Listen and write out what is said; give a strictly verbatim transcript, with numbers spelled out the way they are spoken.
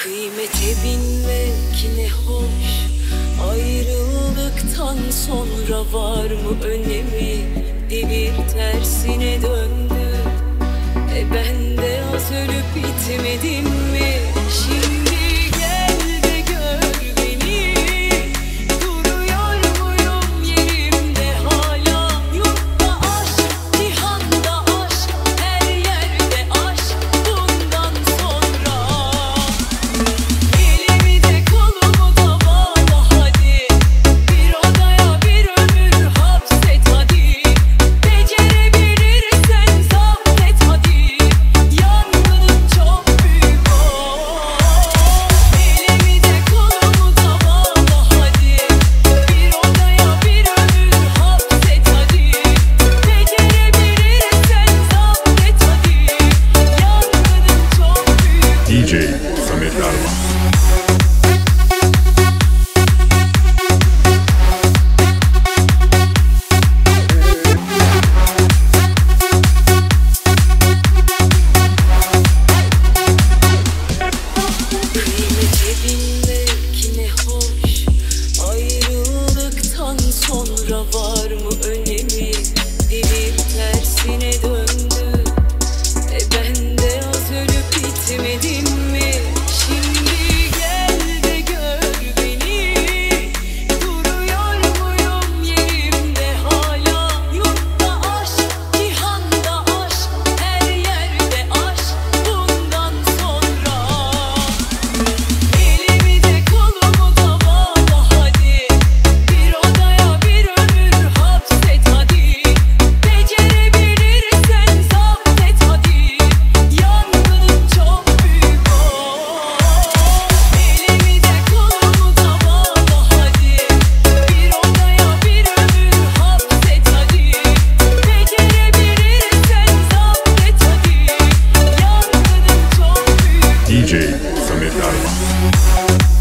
Kıymete binmek ne hoş, ayrıldıktan sonra var mı önemi? Devir tersine döndü, e ben de az ölüp bitmedim mi? Şimdi gel de gör beni, duruyor muyum yerimde hala? Yurtta aşk, cihanda aşk, her yerde aşk bundan sonra. Elimi de kolumu da bağla hadi, bir odaya bir ömür hapset hadi. Becerebilirsen zapt et hadi, yangının çok büyük o. Elimi de kolumu da bağla hadi, bir odaya bir ömür hapset hadi. Becerebilirsen zapt et hadi, yangının çok büyük. D J Samet Arman. Kıymete binmek ne hoş, ayrıldıktan sonra var mı önemi? Devir tersine döndü, e ben de az ölüp bitmedim mi? Şimdi gel de gör beni, duruyor muyum yerimde hala? Yurtta aşk, cihanda aşk, her yerde aşk bundan sonra. Elimi de kolumu da bağla hadi, bir odaya bir ömür hapset hadi. Becerebilirsen zapt et hadi, yangının çok büyük o. Elimi de kolumu da bağla hadi, bir odaya bir ömür hapset hadi. Becerebilirsen zapt et hadi, yangının çok büyük. D J Samet Arman.